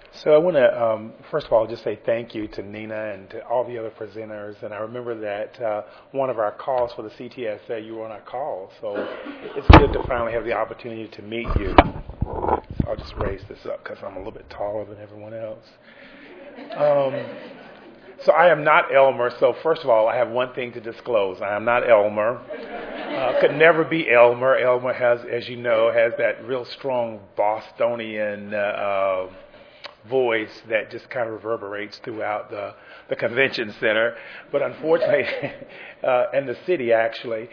So I want to, first of all, just say thank you to Nina and to all the other presenters. And I remember that one of our calls for the CTSA, you were on our call. So it's good to finally have the opportunity to meet you. So I'll just raise this up because I'm a little bit taller than everyone else. Um, so I am not Elmer. So first of all, I have one thing to disclose. I am not Elmer. Could never be Elmer. Elmer has, as you know, has that real strong Bostonian voice that just kind of reverberates throughout the convention center, but unfortunately, and the city actually,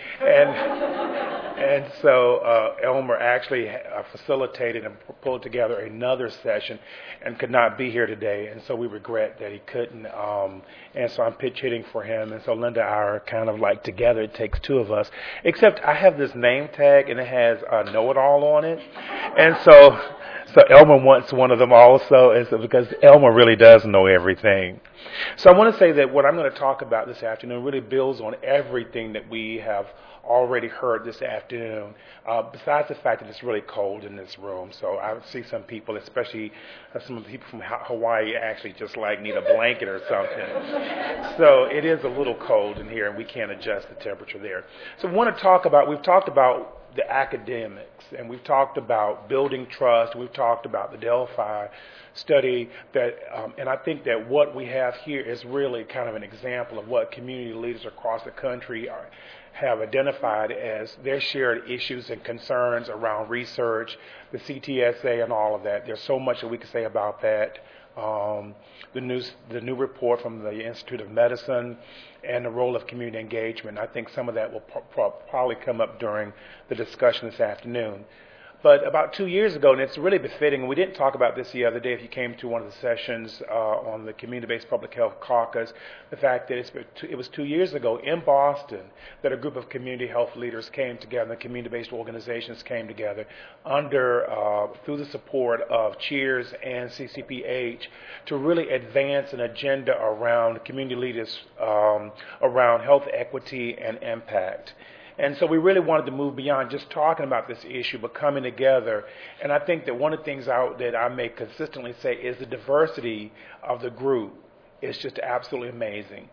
and so Elmer actually facilitated and pulled together another session, and could not be here today, and so we regret that he couldn't, and so I'm pitch hitting for him, and so Linda and I are kind of like together. It takes two of us, except I have this name tag and it has know-it-all on it, and so Elmer wants one of them also, is because Elmer really does know everything. So I want to say that what I'm going to talk about this afternoon really builds on everything that we have already heard this afternoon, besides the fact that it's really cold in this room. So I see some people, especially some of the people from Hawaii, actually just like need a blanket or something. So it is a little cold in here, and we can't adjust the temperature there. So we've talked about the academics, and we've talked about building trust, we've talked about the Delphi study, and I think that what we have here is really kind of an example of what community leaders across the country have identified as their shared issues and concerns around research, the CTSA and all of that. There's so much that we can say about that. The new report from the Institute of Medicine and the role of community engagement. I think some of that will probably come up during the discussion this afternoon. But about 2 years ago, and it's really befitting, and we didn't talk about this the other day if you came to one of the sessions on the Community-Based Public Health Caucus, the fact that it was 2 years ago in Boston that a group of community health leaders came together, community-based organizations came together through the support of CHEERS and CCPH to really advance an agenda around community leaders around health equity and impact. And so we really wanted to move beyond just talking about this issue, but coming together. And I think that one of the things that I may consistently say is the diversity of the group is just absolutely amazing.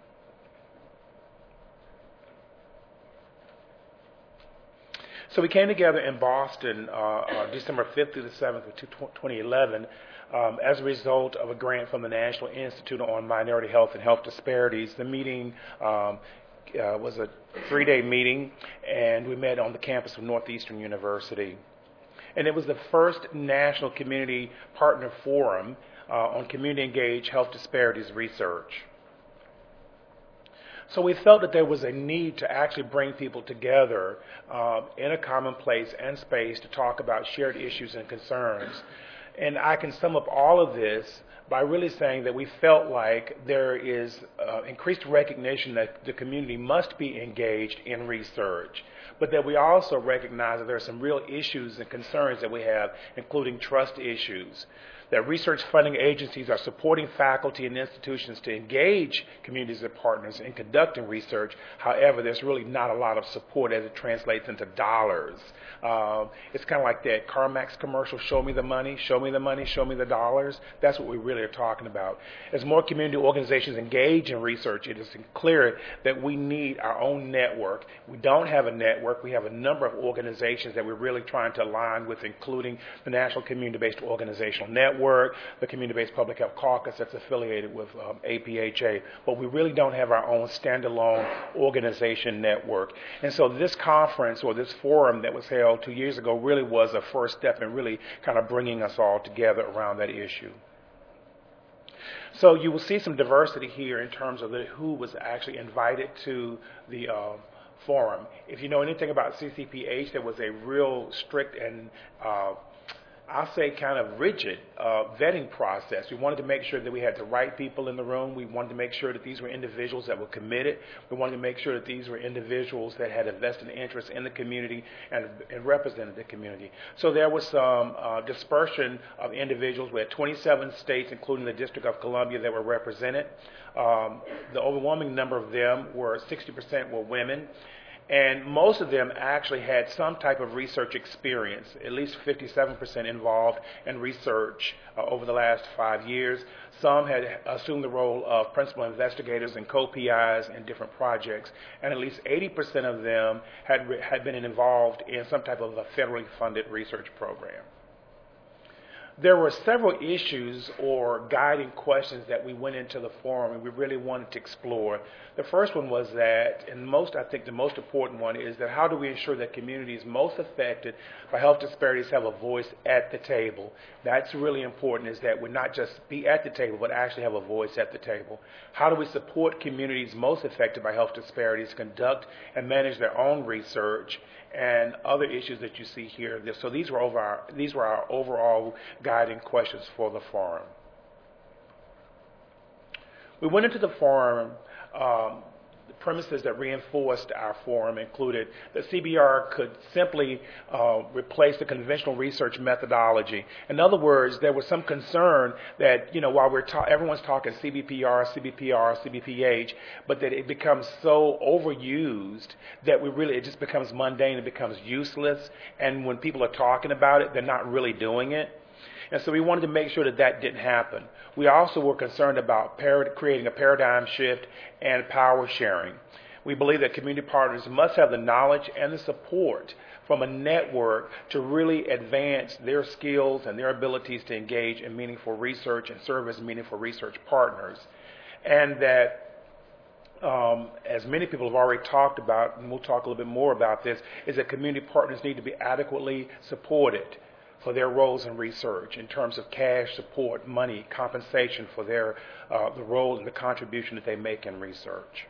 So we came together in Boston December 5th through the 7th of 2011 as a result of a grant from the National Institute on Minority Health and Health Disparities. The meeting was a 3-day meeting, and we met on the campus of Northeastern University. And it was the first National Community Partner Forum on Community Engaged Health Disparities Research. So we felt that there was a need to actually bring people together in a common place and space to talk about shared issues and concerns. And I can sum up all of this by really saying that we felt like there is increased recognition that the community must be engaged in research, but that we also recognize that there are some real issues and concerns that we have, including trust issues, that research funding agencies are supporting faculty and institutions to engage communities and partners in conducting research. However, there's really not a lot of support as it translates into dollars. It's kind of like that CarMax commercial, show me the money, show me the money, show me the dollars. That's what we really are talking about. As more community organizations engage in research, it is clear that we need our own network. We don't have a network. We have a number of organizations that we're really trying to align with, including the National Community-Based Organizational Network, the Community-Based Public Health Caucus that's affiliated with APHA, but we really don't have our own standalone organization network. And so this conference, or this forum that was held 2 years ago, really was a first step in really kind of bringing us all together around that issue. So you will see some diversity here in terms of who was actually invited to the forum. If you know anything about CCPH, there was a real strict and I'll say kind of rigid vetting process. We wanted to make sure that we had the right people in the room. We wanted to make sure that these were individuals that were committed. We wanted to make sure that these were individuals that had a vested interest in the community and represented the community. So there was some dispersion of individuals. We had 27 states, including the District of Columbia, that were represented. The overwhelming number of them were 60% were women. And most of them actually had some type of research experience, at least 57% involved in research over the last 5 years. Some had assumed the role of principal investigators and co-PIs in different projects, and at least 80% of them had been involved in some type of a federally funded research program. There were several issues or guiding questions that we went into the forum and we really wanted to explore. The first one was that, and I think the most important one is that how do we ensure that communities most affected by health disparities have a voice at the table? That's really important, is that we not just be at the table, but actually have a voice at the table. How do we support communities most affected by health disparities conduct and manage their own research and other issues that you see here? So these were our overall guiding questions for the forum. We went into the forum. The premises that reinforced our forum included that CBR could simply replace the conventional research methodology. In other words, there was some concern that, while everyone's talking CBPR, CBPH, but that it becomes so overused that it just becomes mundane, it becomes useless, and when people are talking about it, they're not really doing it. And so we wanted to make sure that that didn't happen. We also were concerned about creating a paradigm shift and power sharing. We believe that community partners must have the knowledge and the support from a network to really advance their skills and their abilities to engage in meaningful research and serve as meaningful research partners. And that, as many people have already talked about, and we'll talk a little bit more about this, is that community partners need to be adequately supported for their roles in research in terms of cash support, money, compensation for the role and the contribution that they make in research.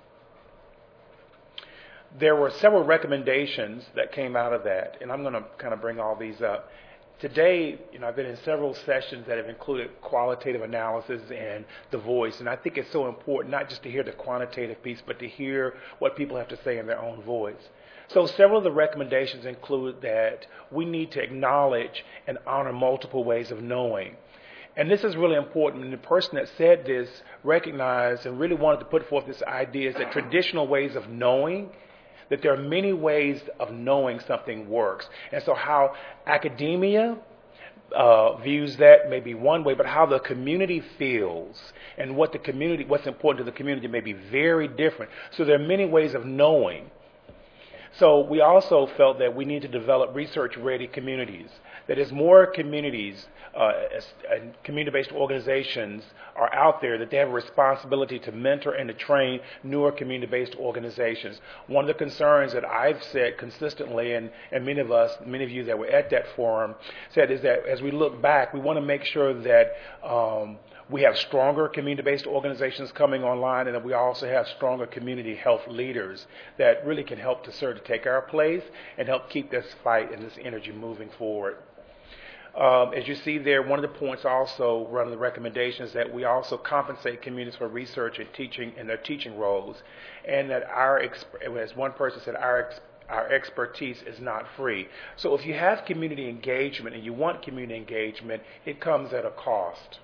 There were several recommendations that came out of that, and I'm going to kind of bring all these up. Today, I've been in several sessions that have included qualitative analysis and the voice, and I think it's so important not just to hear the quantitative piece, but to hear what people have to say in their own voice. So several of the recommendations include that we need to acknowledge and honor multiple ways of knowing. And this is really important. And the person that said this recognized and really wanted to put forth this idea is that traditional ways of knowing, that there are many ways of knowing something works. And so how academia views that may be one way, but how the community feels and what's important to the community may be very different. So there are many ways of knowing. So we also felt that we need to develop research-ready communities. That as more communities and community-based organizations are out there, that they have a responsibility to mentor and to train newer community-based organizations. One of the concerns that I've said consistently, and many of you that were at that forum said, is that as we look back, we want to make sure that we have stronger community-based organizations coming online, and that we also have stronger community health leaders that really can help to serve to take our place and help keep this fight and this energy moving forward. As you see there, one of the points also, one of the recommendations, that we also compensate communities for research and teaching in their teaching roles, and that as one person said, our expertise is not free. So if you have community engagement and you want community engagement, it comes at a cost.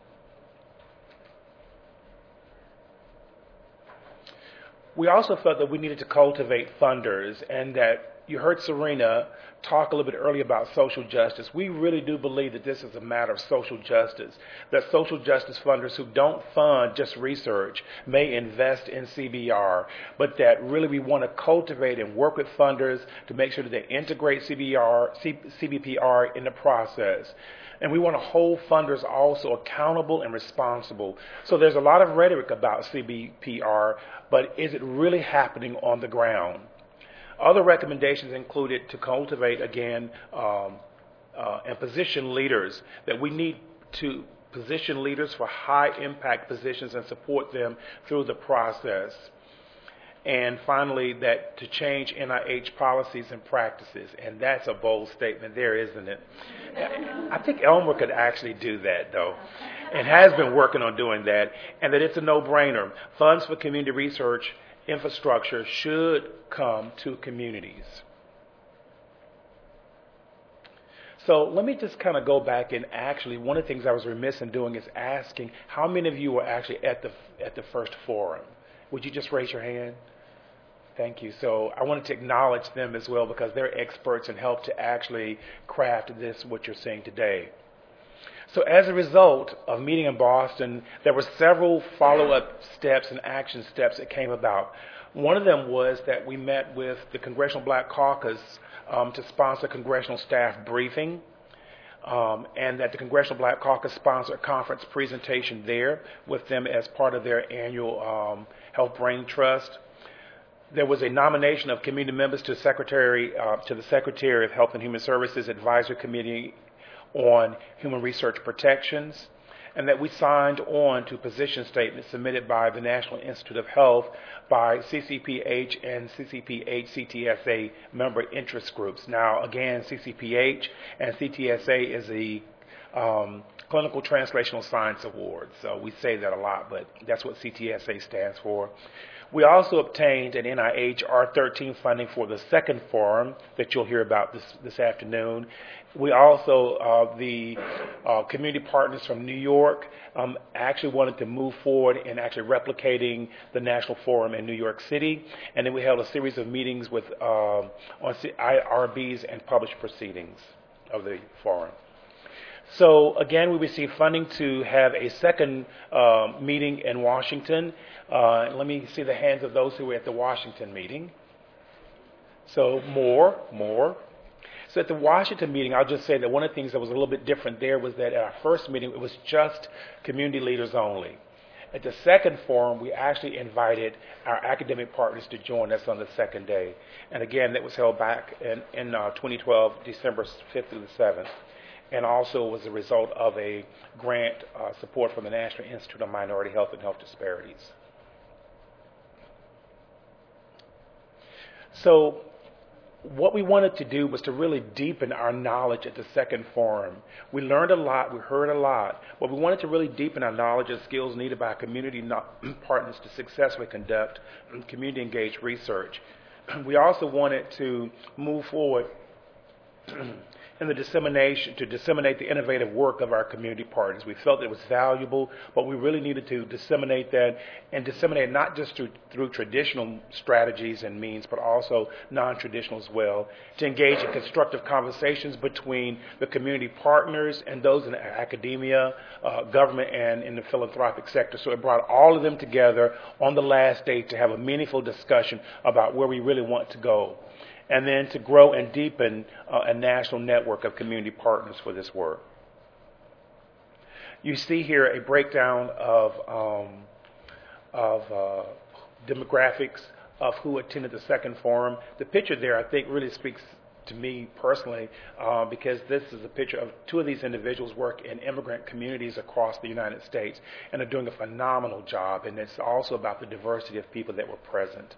We also felt that we needed to cultivate funders, and that you heard Serena talk a little bit earlier about social justice. We really do believe that this is a matter of social justice, that social justice funders who don't fund just research may invest in CBR, but that really we want to cultivate and work with funders to make sure that they integrate CBPR in the process. And we want to hold funders also accountable and responsible. So there's a lot of rhetoric about CBPR, but is it really happening on the ground? Other recommendations included to cultivate, again, and position leaders, that we need to position leaders for high-impact positions and support them through the process. And finally, that to change NIH policies and practices. And that's a bold statement there, isn't it? I think Elmer could actually do that, though, and has been working on doing that, and that it's a no-brainer. Funds for community research infrastructure should come to communities. So let me just kind of go back, and actually one of the things I was remiss in doing is asking how many of you were actually at the first forum. Would you just raise your hand? Thank you. So I wanted to acknowledge them as well because they're experts and helped to actually craft this, what you're seeing today. So as a result of meeting in Boston, there were several follow-up steps and action steps that came about. One of them was that we met with the Congressional Black Caucus to sponsor a congressional staff briefing, and that the Congressional Black Caucus sponsored a conference presentation there with them as part of their annual Health Brain Trust. There was a nomination of community members to the Secretary of Health and Human Services Advisory Committee on Human Research Protections, and that we signed on to position statements submitted by the National Institute of Health, by CCPH and CCPH CTSA member interest groups. Now, again, CCPH and CTSA is the Clinical Translational Science Award. So we say that a lot, but that's what CTSA stands for. We also obtained an NIH R13 funding for the second forum that you'll hear about this afternoon. We also, the community partners from New York actually wanted to move forward in actually replicating the national forum in New York City. And then we held a series of meetings with on IRBs and published proceedings of the forum. So again, we received funding to have a second meeting in Washington. Let me see the hands of those who were at the Washington meeting. So more. So at the Washington meeting, I'll just say that one of the things that was a little bit different there was that at our first meeting, it was just community leaders only. At the second forum, we actually invited our academic partners to join us on the second day. And again, that was held back in 2012, December 5th through the 7th. And also was a result of a grant support from the National Institute of Minority Health and Health Disparities. So what we wanted to do was to really deepen our knowledge at the second forum. We learned a lot, we heard a lot, but we wanted to really deepen our knowledge and skills needed by community partners to successfully conduct community-engaged research. We also wanted to move forward in the disseminate the innovative work of our community partners. We felt it was valuable, but we really needed to disseminate that, and disseminate not just through traditional strategies and means, but also non-traditional as well, to engage in constructive conversations between the community partners and those in academia, government, and in the philanthropic sector. So it brought all of them together on the last day to have a meaningful discussion about where we really want to go, and then to grow and deepen a national network of community partners for this work. You see here a breakdown of demographics of who attended the second forum. The picture there, I think, really speaks to me personally, because this is a picture of two of these individuals work in immigrant communities across the United States and are doing a phenomenal job, and it's also about the diversity of people that were present.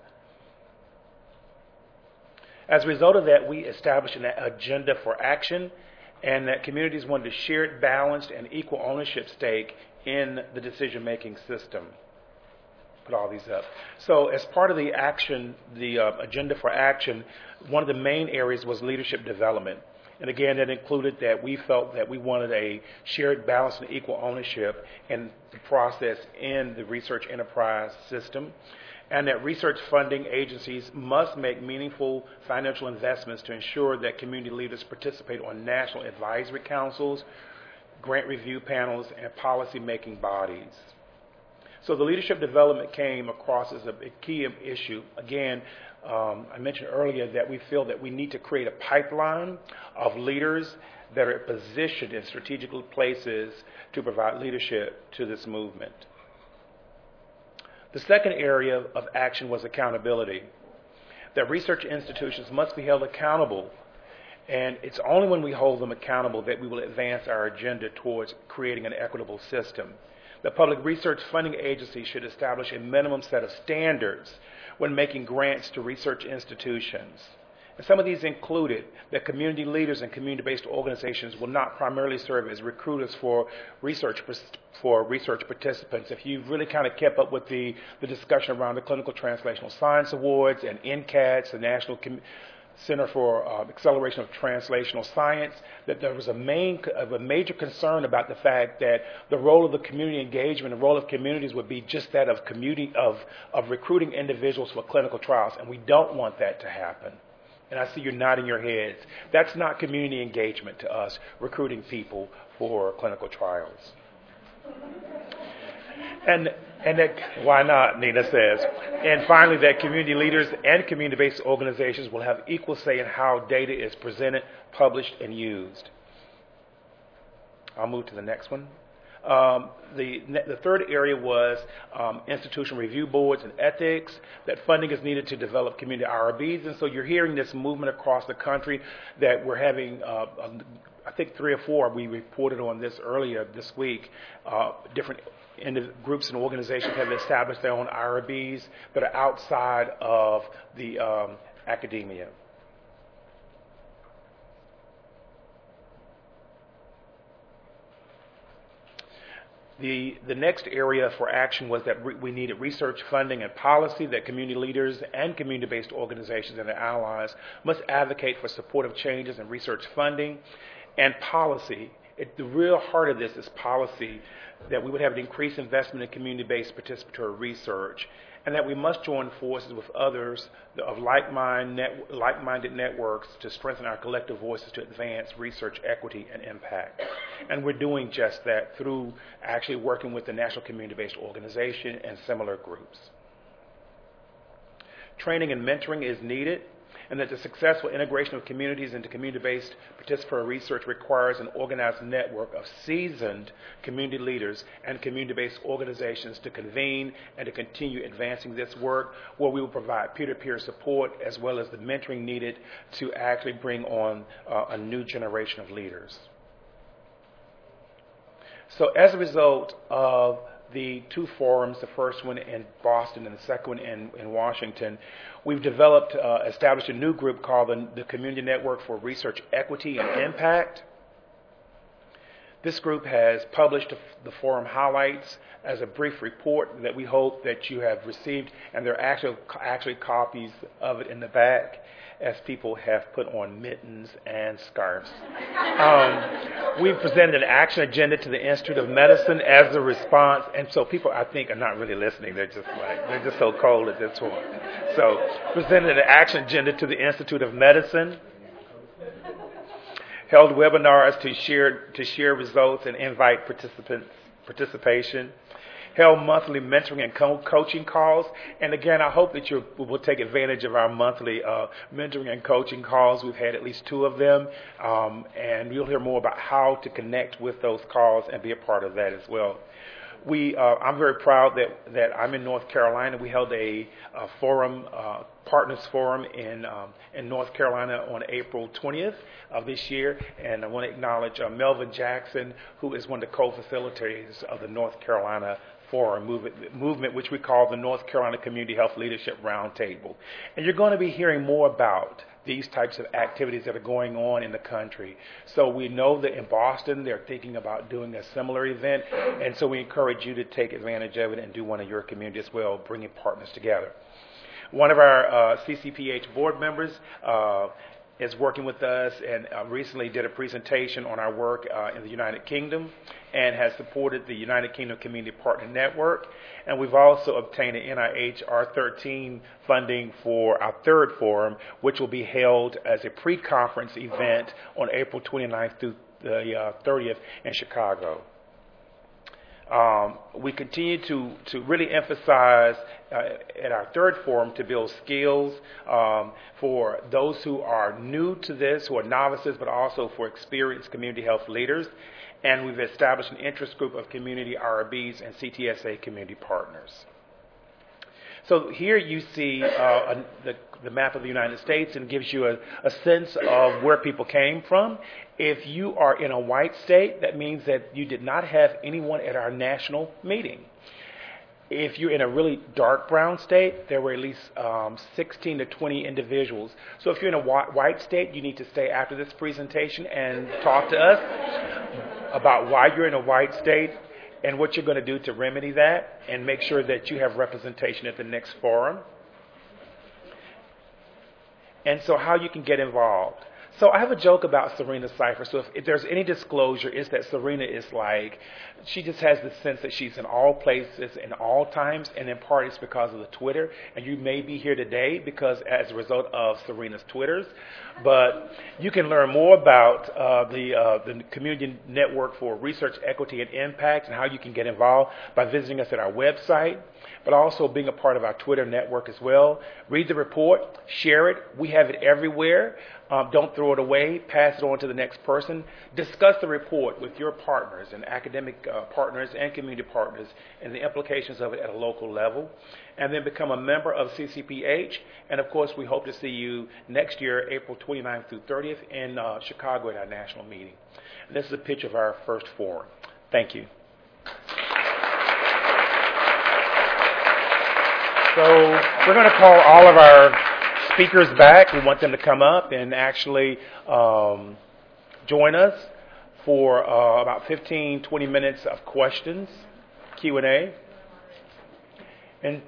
As a result of that, we established an agenda for action, and that communities wanted a shared, balanced, and equal ownership stake in the decision-making system. Put all these up. So as part of the action, the agenda for action, one of the main areas was leadership development. And again, that included that we felt that we wanted a shared, balanced, and equal ownership in the process in the research enterprise system, and that research funding agencies must make meaningful financial investments to ensure that community leaders participate on national advisory councils, grant review panels, and policy-making bodies. So the leadership development came across as a key issue. Again, I mentioned earlier that we feel that we need to create a pipeline of leaders that are positioned in strategic places to provide leadership to this movement. The second area of action was accountability. That research institutions must be held accountable, and it's only when we hold them accountable that we will advance our agenda towards creating an equitable system. The public research funding agency should establish a minimum set of standards when making grants to research institutions. And some of these included that community leaders and community-based organizations will not primarily serve as recruiters for research participants. If you've really kind of kept up with the discussion around the Clinical Translational Science Awards and NCATS, the National Center for Acceleration of Translational Science, that there was a major concern about the fact that the role of the community engagement, the role of communities would be just that of community of recruiting individuals for clinical trials, and we don't want that to happen. And I see you're nodding your heads. That's not community engagement to us, recruiting people for clinical trials. And that, why not, Nina says. And finally, that community leaders and community-based organizations will have equal say in how data is presented, published, and used. I'll move to the next one. The third area was institutional review boards and ethics, that funding is needed to develop community IRBs. And so you're hearing this movement across the country that we're having, I think 3 or 4, we reported on this earlier this week, different groups and organizations have established their own IRBs that are outside of the academia. The next area for action was that we needed research funding and policy, that community leaders and community-based organizations and their allies must advocate for supportive changes in research funding and policy. The real heart of this is policy, that we would have an increased investment in community-based participatory research, and that we must join forces with others of like-minded networks to strengthen our collective voices to advance research equity and impact. And we're doing just that through actually working with the National Community-Based Organization and similar groups. Training and mentoring is needed, and that the successful integration of communities into community-based participatory research requires an organized network of seasoned community leaders and community-based organizations to convene and to continue advancing this work, where we will provide peer-to-peer support as well as the mentoring needed to actually bring on a new generation of leaders. So as a result of the 2 forums, the first one in Boston and the second one in Washington, we've established a new group called the Community Network for Research Equity and Impact. This group has published the forum highlights as a brief report that we hope that you have received, and there are actually copies of it in the back, as people have put on mittens and scarves. We've presented an action agenda to the Institute of Medicine as a response, and so people, I think, are not really listening. They're just so cold at this point. So, presented an action agenda to the Institute of Medicine, held webinars to share results and invite participation, held monthly mentoring and coaching calls. And again, I hope that you will take advantage of our monthly mentoring and coaching calls. We've had at least 2 of them, and you'll hear more about how to connect with those calls and be a part of that as well. I'm very proud that I'm in North Carolina. We held a partners forum in North Carolina on April 20th of this year, and I want to acknowledge Melvin Jackson, who is one of the co-facilitators of the North Carolina Forum movement, which we call the North Carolina Community Health Leadership Roundtable. And you're going to be hearing more about these types of activities that are going on in the country. So we know that in Boston they're thinking about doing a similar event, and so we encourage you to take advantage of it and do one in your community as well, bringing partners together. One of our CCPH board members is working with us and recently did a presentation on our work in the United Kingdom and has supported the United Kingdom Community Partner Network. And we've also obtained an NIH R13 funding for our 3rd forum, which will be held as a pre-conference event on April 29th through the 30th in Chicago. We continue to really emphasize at our 3rd forum to build skills for those who are new to this, who are novices, but also for experienced community health leaders. And we've established an interest group of community IRBs and CTSA community partners. So here you see the map of the United States, and gives you a sense of where people came from. If you are in a white state, that means that you did not have anyone at our national meeting. If you're in a really dark brown state, there were at least 16 to 20 individuals. So if you're in a white state, you need to stay after this presentation and talk to us about why you're in a white state and what you're going to do to remedy that and make sure that you have representation at the next forum. And so how you can get involved. So I have a joke about Serena Cypher. So if there's any disclosure, it's that Serena is like, she just has the sense that she's in all places and all times, and in part it's because of the Twitter. And you may be here today because as a result of Serena's Twitters. But you can learn more about the Community Network for Research, Equity, and Impact and how you can get involved by visiting us at our website, but also being a part of our Twitter network as well. Read the report, share it. We have it everywhere. Don't throw it away. Pass it on to the next person. Discuss the report with your partners and academic partners and community partners and the implications of it at a local level. And then become a member of CCPH. And, of course, we hope to see you next year, April 29th through 30th in Chicago at our national meeting. And this is a picture of our first forum. Thank you. So we're going to call all of our speakers back. We want them to come up and actually join us for about 15, 20 minutes of questions, Q&A. And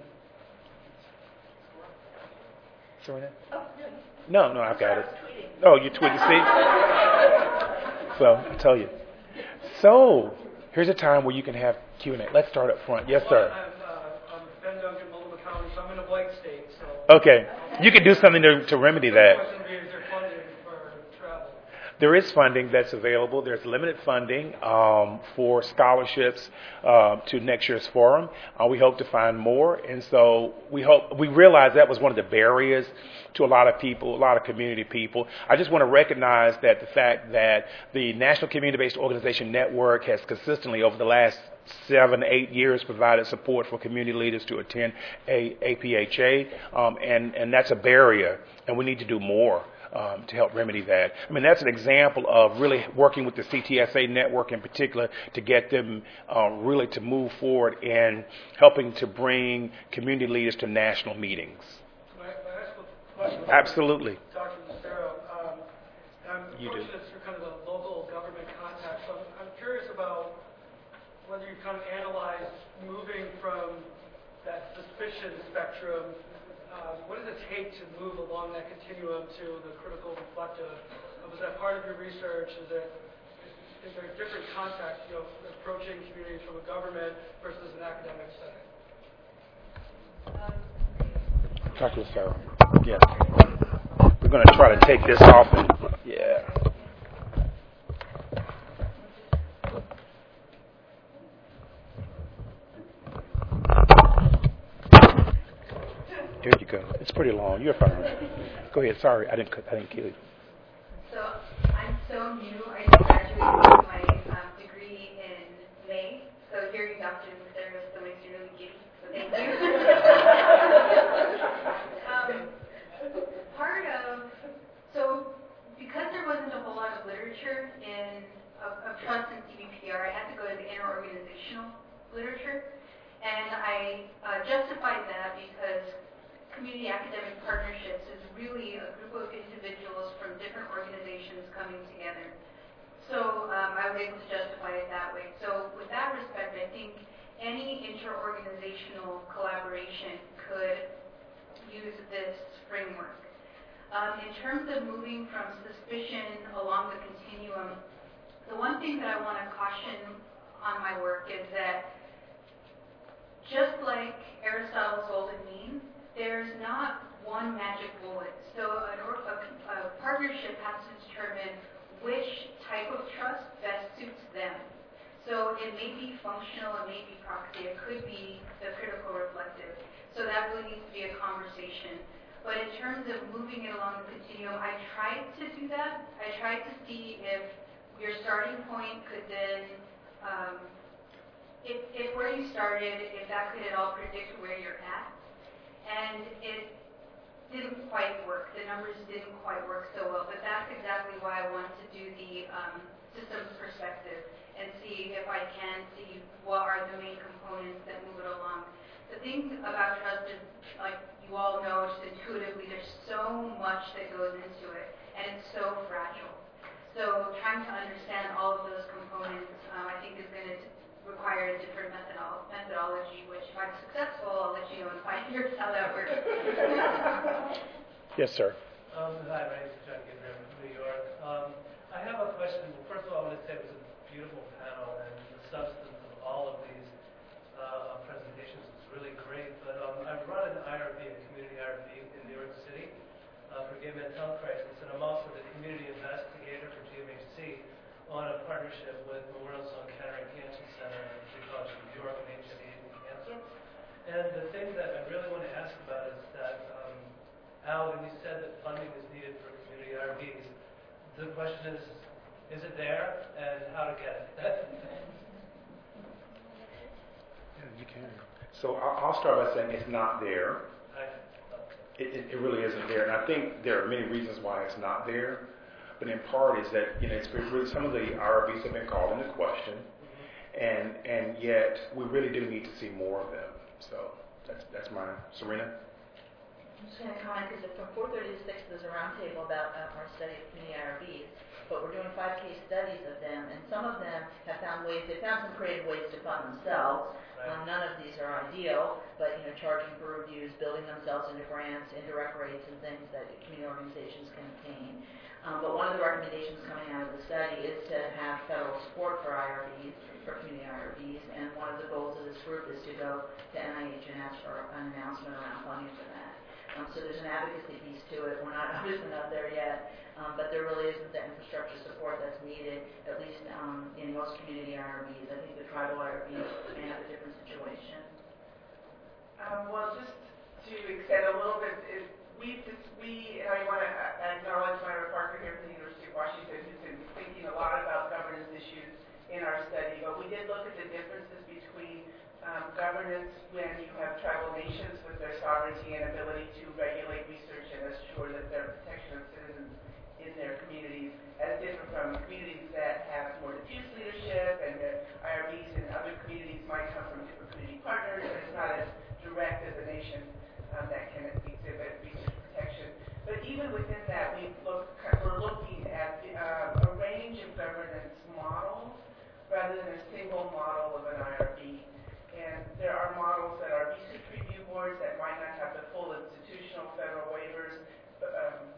no, I've got it. Oh, you tweeted, see? So I tell you. So here's a time where you can have Q&A. Let's start up front. Yes, sir. I'm Ben Duncan, Multnomah County, so I'm in a white state. So okay. You can do something to remedy that. Is there funding for travel? There is funding that's available. There's limited funding for scholarships to next year's forum. We hope to find more, and so we realize that was one of the barriers to a lot of people, a lot of community people. I just want to recognize that the fact that the National Community-Based Organization Network has consistently over the last 7-8 years provided support for community leaders to attend APHA, and that's a barrier, and we need to do more to help remedy that. I mean, that's an example of really working with the CTSA network in particular to get them really to move forward in helping to bring community leaders to national meetings. Can I ask a question? Absolutely. Dr. Lucero, I'm You do. fortunate for kind of a local government contact, so I'm curious about whether you've kind of analyzed moving from that suspicion spectrum. What does it take to move along that continuum to the critical reflective? Was that part of your research? Is there a different context, approaching communities from a government versus an academic setting? Dr. Lucero. Yeah. We're going to try to take this off. Yeah. There you go. It's pretty long. You're fine. Go ahead. Sorry, I didn't kill you. So I'm so new. I just graduated with my degree in May. So hearing Dr. Lucero still makes me really giddy. So thank you. Because there wasn't a whole lot of literature of trust in CBPR, I had to go to the interorganizational literature, and I justified that because community academic partnerships is really a group of individuals from different organizations coming together. So I was able to justify it that way. So with that respect, I think any interorganizational collaboration could use this framework. In terms of moving from suspicion along the continuum, the one thing that I want to caution on my work is that just like Aristotle's golden mean, there's not one magic bullet. So a partnership has to determine which type of trust best suits them. So it may be functional, it may be proxy, it could be the critical reflective. So that really needs to be a conversation. But in terms of moving it along the continuum, I tried to do that. I tried to see if your starting point could then, if where you started, if that could at all predict where you're at. And it didn't quite work. The numbers didn't quite work so well. But that's exactly why I wanted to do the systems perspective and see if I can see what are the main components that move it along. The thing about trust is, like you all know, just intuitively, there's so much that goes into it, and it's so fragile. So trying to understand all of those components, I think, is going to require a different methodology, which if I'm successful, I'll let you know in 5 years how that works. Yes, sir. Hi, my name is John Ginder from New York. I have a question. First of all, I want to say it was a beautiful panel, and the substance of all of these presentations was really great. But I've run an IRB, a community IRB in New York City for gay men's health crisis, and I'm also the community investigator for GMHC on a partnership with Memorial Sloan Kettering Cancer Center and the College of New York and HIV/AIDS and cancer. And the thing that I really want to ask about is that Al, when you said that funding is needed for community IRBs, the question is it there, and how to get it? Yeah, you can. So I'll start by saying it's not there. It really isn't there, and I think there are many reasons why it's not there. But in part is that it's really, some of the IRBs have been called into question, and yet we really do need to see more of them. So that's mine. Serena. I'm just going to comment because from 4:30 to 6 there's a roundtable about our study of community IRBs, but we're doing 5 case studies of them, and some of them have found some creative ways to fund themselves. Right. None of these are ideal, but charging for reviews, building themselves into grants, indirect rates, and things that community organizations can obtain. But one of the recommendations coming out of the study is to have federal support for IRBs, for community IRBs, and one of the goals of this group is to go to NIH and ask for an announcement around funding for that. So there's an advocacy piece to it. We're not obviously not there yet, but there really isn't the infrastructure support that's needed, at least in most community IRBs. I think the tribal IRBs may have a different situation. Well, just to extend a little bit, and I want to acknowledge Myra Parker here from the University of Washington, who's been thinking a lot about governance issues in our study. But we did look at the differences between governance when you have tribal nations with their sovereignty and ability to regulate research and assure that their protection of citizens in their communities, as different from communities that have more diffuse leadership, and the IRBs in other communities might come from different community partners, and it's not as direct as a nation that can exhibit research protection. But even within that, we're looking at a range of governance models rather than a single model of an IRB. And there are models that are research review boards that might not have the full institutional federal waivers, but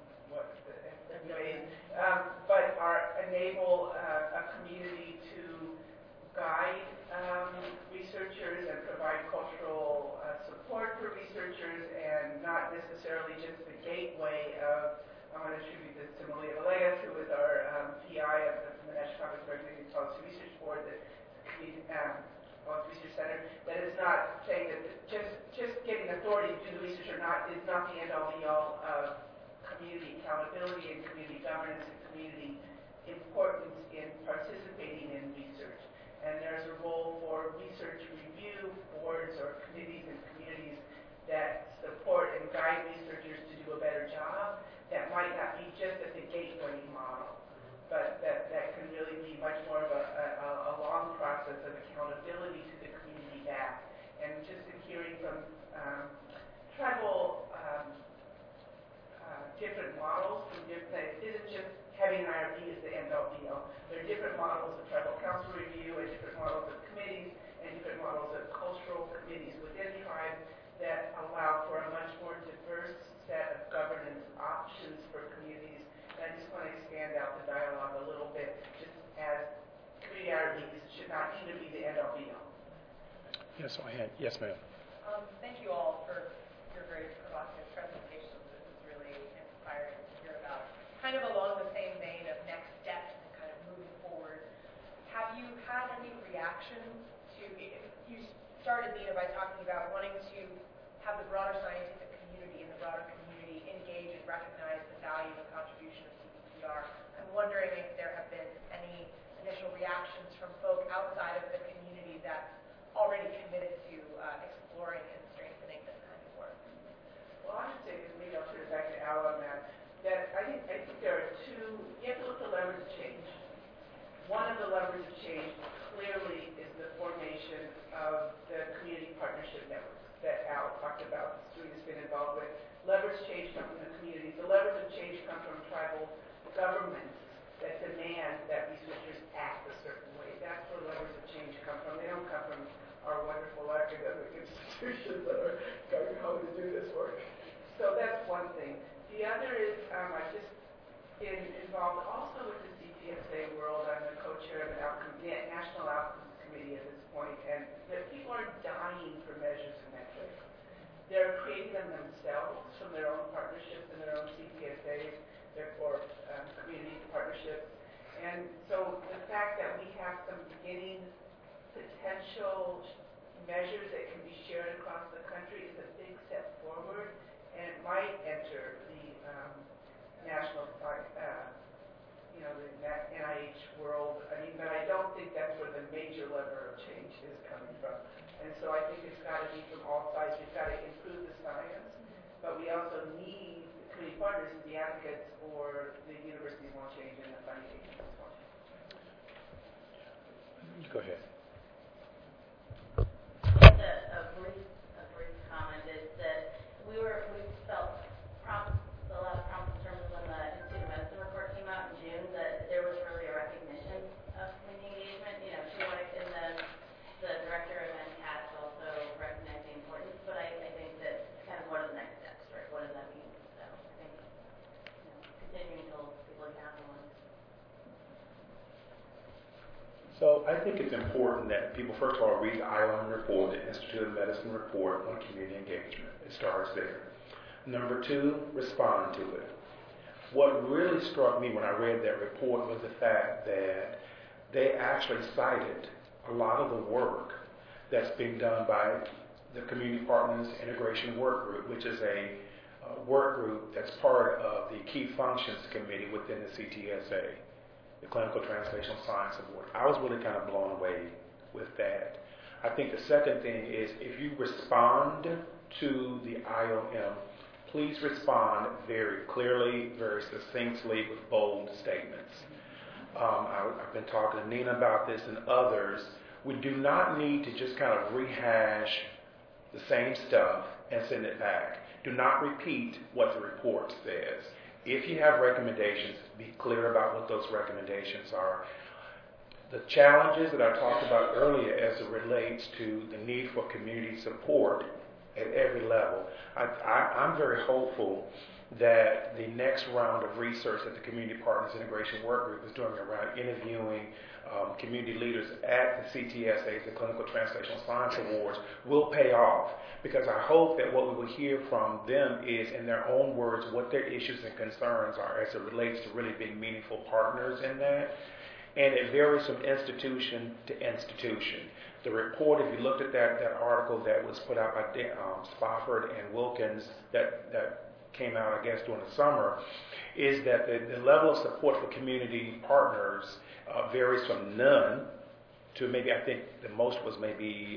enable a community to guide researchers and provide cultural support for researchers, and not necessarily just the gateway of. I want to attribute this to Malia Villegas, who is our PI from the National Conference of Organizing Policy Research Board, Research Center, that is not saying that just getting authority to do the research is not the end-all be-all of community accountability and community governance and community importance in participating in research. And there's a role for research review boards or committees and communities that support and guide researchers to do a better job. That might not be just at the gateway model, but that can really be much more of a long process of accountability to the community back. And just in hearing from tribal different models, it isn't just having an IRB as the end-all be-all. There are different models of tribal council review and different models of committees and different models of cultural committees within tribes that allow for a much more diverse set of governance options for communities. And I just want to expand out the dialogue a little bit, just as community IRBs should not either be the end-all be-all. Yes, yes, ma'am. Thank you all for your very provocative presentations. This is really inspiring to hear about. Kind of along the same vein of next steps and kind of moving forward, have you had any reactions to, you started, Nina, by talking about wanting to have the broader scientific community and the broader community engage and recognize the value and contribution of CPPR. I'm wondering if there have been any initial reactions from folk outside of the community that's already committed to exploring and strengthening this kind of work. Well, I should say, because maybe I'll turn it back to Al on that I think there are two, you have to look at the levers of change. One of the levers of change clearly is the formation of the community partnership networks that Al talked about, Stuart has been involved with. Levers of change come from the communities. The levers of change come from tribal governments that demand that researchers act a certain way. That's where levers of change come from. They don't come from our wonderful academic institutions that are going home to do this work. So that's one thing. The other is, I've just been involved also with the CTSA world. I'm the co-chair of the National Outcomes Committee at this point, and people are dying for measures and metrics. They're creating them themselves from their own partnerships and their own CTSAs, therefore community partnerships. And so the fact that we have some beginning potential measures that can be shared across the country is a big step forward, and it might enter the national, the NIH world. I mean, but I don't think that's where the major lever of change is coming from. And so I think it's got to be from all sides. We've got to improve the science, but we also need the community partners and the advocates for the universities won't change and the funding agencies won't change. Go ahead. A brief comment is that we felt a lot of promise in terms of when the Institute of Medicine report came out in June that there was really a recognition of community engagement. To what extent the director of NCATS also recognized the importance, but I think that kind of what are the next steps, right? What does that mean? So I think continuing to hold people accountable. So I think it's important that people, first of all, read the IOM report, the Institute of Medicine report on community engagement. It starts there. Number two, respond to it. What really struck me when I read that report was the fact that they actually cited a lot of the work that's being done by the Community Partners Integration Work Group, which is a work group that's part of the Key Functions Committee within the CTSA, the Clinical Translational Science Award. I was really kind of blown away with that. I think the second thing is if you respond to the IOM, please respond very clearly, very succinctly with bold statements. I've been talking to Nina about this and others. We do not need to just kind of rehash the same stuff and send it back. Do not repeat what the report says. If you have recommendations, be clear about what those recommendations are. The challenges that I talked about earlier as it relates to the need for community support at every level, I'm very hopeful that the next round of research that the Community Partners Integration Work Group is doing around interviewing community leaders at the CTSA's, the Clinical Translational Science Awards, will pay off. Because I hope that what we will hear from them is, in their own words, what their issues and concerns are as it relates to really being meaningful partners in that. And it varies from institution to institution. The report, if you looked at that article that was put out by Spofford and Wilkins that came out, I guess, during the summer, is that the level of support for community partners varies from none to maybe, I think the most was maybe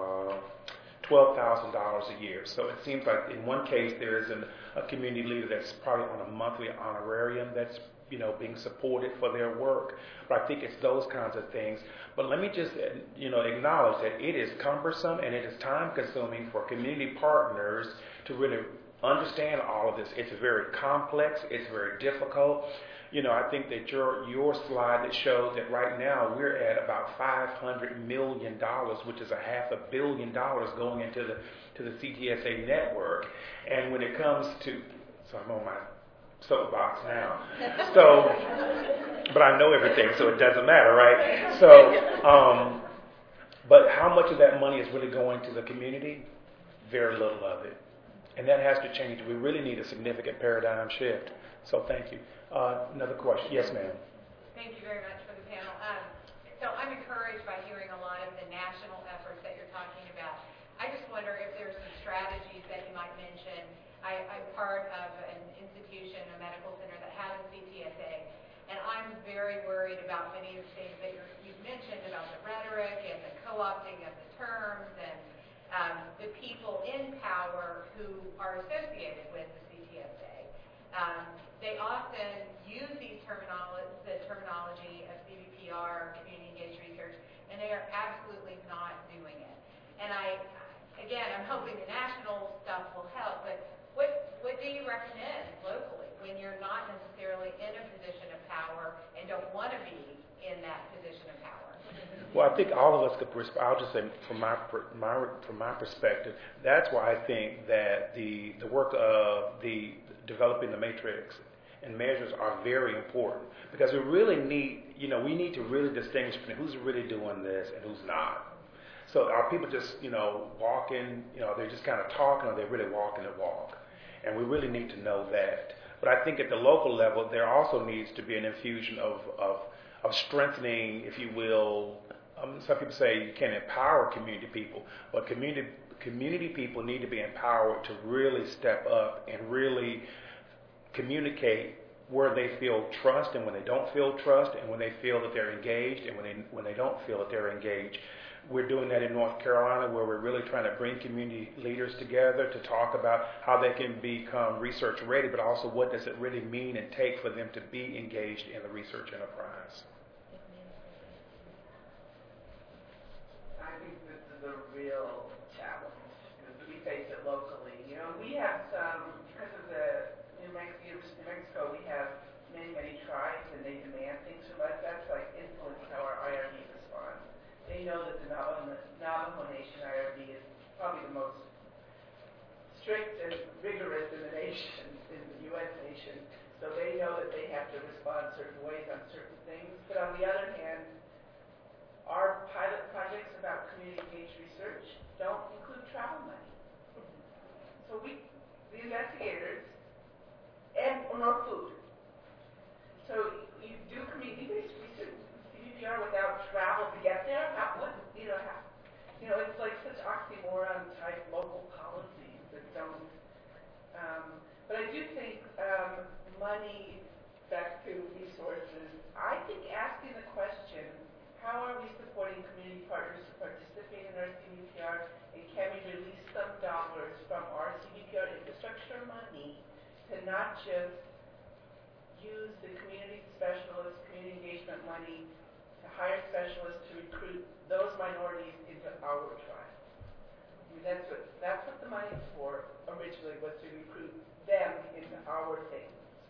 $12,000 a year. So it seems like in one case there is a community leader that's probably on a monthly honorarium that's being supported for their work. But I think it's those kinds of things. But let me just acknowledge that it is cumbersome and it is time consuming for community partners to really understand all of this. It's very complex. It's very difficult. I think that your slide that showed that right now we're at about $500 million, which is $500 million going into the CTSA network. And when it comes to, so I'm on my soapbox now. So, but I know everything, so it doesn't matter, right? So, but how much of that money is really going to the community? Very little of it. And that has to change. We really need a significant paradigm shift. So thank you. Another question. Yes, ma'am. Thank you very much for the panel. So I'm encouraged by hearing a lot of the national efforts that you're talking about. I just wonder if there's some strategies that you might mention. I'm part of an institution, a medical center that has a CTSA, and I'm very worried about many of the things that you've mentioned about the rhetoric and the co-opting of the terms and the people in power who are associated with the CTSA. They often use the terminology of CVPR, community engaged research, and they are absolutely not doing it. And I'm hoping the national stuff will help, but what do you recommend locally when you're not necessarily in a position of power and don't want to be in that position of power? Well, I think all of us could. I'll just say, from my perspective, that's why I think that the work of the developing the matrix and measures are very important because we really need, we need to really distinguish between who's really doing this and who's not. So are people just, walking, they're just kind of talking, or they're really walking the walk? And we really need to know that. But I think at the local level, there also needs to be an infusion of strengthening, if you will. Some people say you can't empower community people, but community people need to be empowered to really step up and really communicate where they feel trust and when they don't feel trust, and when they feel that they're engaged and when they don't feel that they're engaged. We're doing that in North Carolina, where we're really trying to bring community leaders together to talk about how they can become research ready, but also what does it really mean and take for them to be engaged in the research enterprise. I think this is a real challenge because we face it locally. We have some, because of the New Mexico, we have many tribes, and they demand things from us. That's like influence how our IRB responds. They know that the Navajo Nation IRB is probably the most strict and rigorous in the nation, in the U.S. nation. So they know that they have to respond certain ways on certain things. But on the other hand, our pilot projects about community-engaged research don't include travel money. So the investigators, nor food. So you do community-based research, CBPR, without travel to get there? It's like such oxymoron type local policies that don't. But I do think money, back to resources, I think asking the question, how are we supporting community partners to participate in our CBPR, and can we release some dollars from our CBPR infrastructure money to not just use the community specialists, community engagement money to hire specialists to recruit those minorities into our tribe. I mean, that's what the money's for originally, was to recruit them into our things.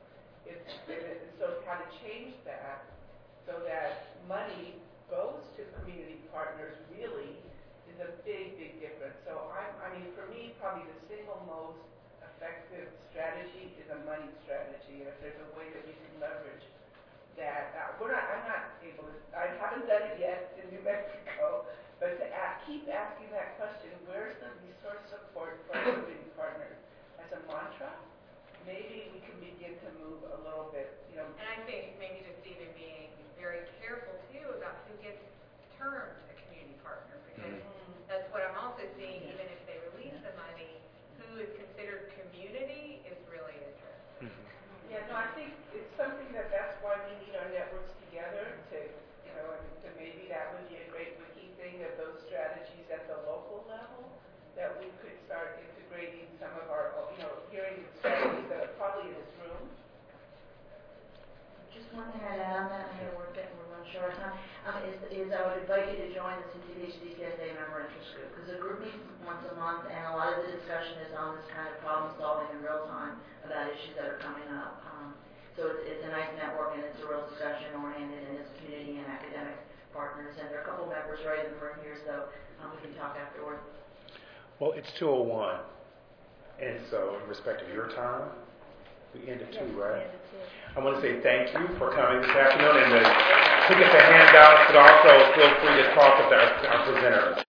So how to change that so that money goes to community partners really is a big difference. So for me, probably the single most effective strategy is a money strategy. And if there's a way that we can leverage that, I haven't done it yet in New Mexico, but to keep asking that question, where's the resource support for community partners? As a mantra, maybe we can begin to move a little bit, And I think maybe just even being very careful too about who gets termed a community partner, because that's what I'm also seeing. Even if they release the money, who is considered community is really interesting. Yeah, no, I think it's something that's why we need our networks together to, to maybe that would be a great wiki thing of those strategies at the local level, that we could start integrating some of our, hearing strategies that are probably in this room. Just one thing I'd add on that, I know we're running short on time, is I would invite you to join the CCDH DCSA member interest group, because the group meets once a month, and a lot of the discussion is on this kind of problem solving in real time about issues that are coming up. So it's a nice network, and it's a real discussion oriented, and it's community and academic partners, and there are a couple members right in the room here, so we can talk afterward. Well, it's 2:01, and so in respect of your time, we end at 2, right? I want to say thank you for coming this afternoon, and to get the handouts, but also feel free to talk with our presenters.